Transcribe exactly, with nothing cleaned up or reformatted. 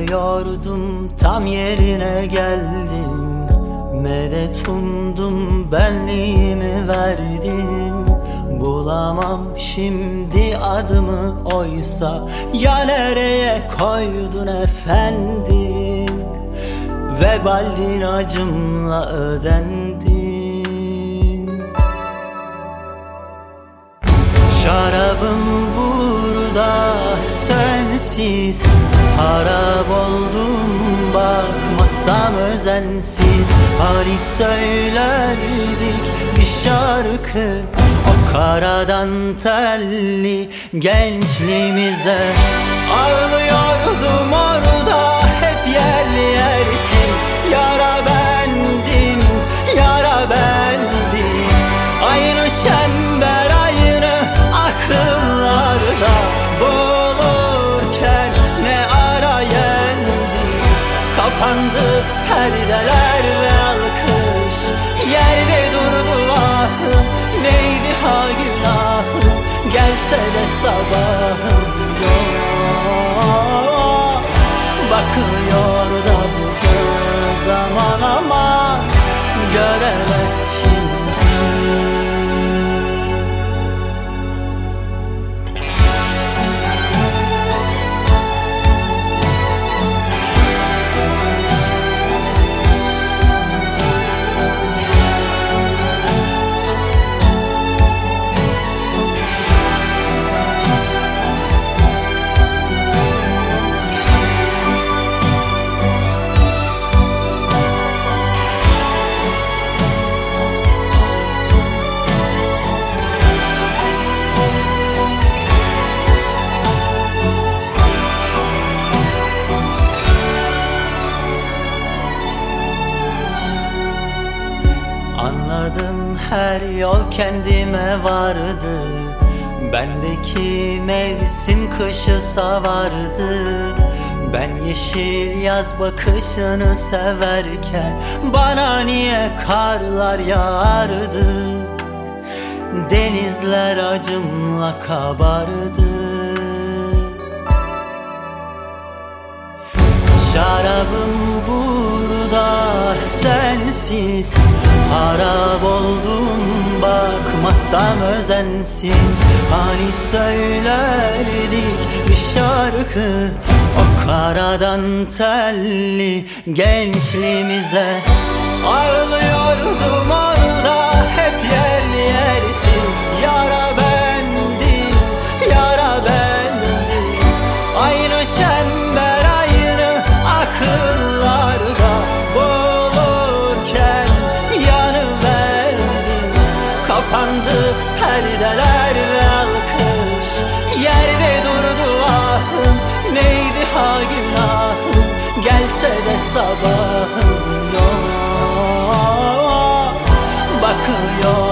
Ağlıyordum, tam yerine geldim. Medet umdum, benliğimi verdim. Bulamam şimdi adımı, oysa ya nereye koydun efendim? Vebaldin acımla ödendin. Şarabım burada sensiz, harap oldum bakmasam özensiz. Hani söylerdik bir şarkı o karadan telli gençliğimize. Ağlıyordum orada hep yerli yersiz. Yara bendim, yara bendim. Aynı çember, aynı akıllarda boğulurken ne ara yendim. Kapandı perdeler ve alkış, yerde durdu ahım. Neydi ha günahım, gelse de sabahım yok. Bakıyor da bu göz aman aman, göremez şimdi. Anladım, her yol kendime vardı. Bendeki mevsim kışı savardı. Ben yeşil yaz bakışını severken bana niye karlar yağardı? Denizler acımla kabardı. Şarabım burada sensiz, harap oldum bakmasam özensiz. Hani söylerdik bir şarkı o karadan telli gençliğimize. Ağlıyordum orada hep yerli yersiz. Yara bendim, yara bendim. Aynı çember, aynı akıllarda boğulurken yanıverdim. Kapandı perdeler ve alkış, yerde durdu ahım. Neydi ha günahım, gelse de sabahım yok. Bakıyor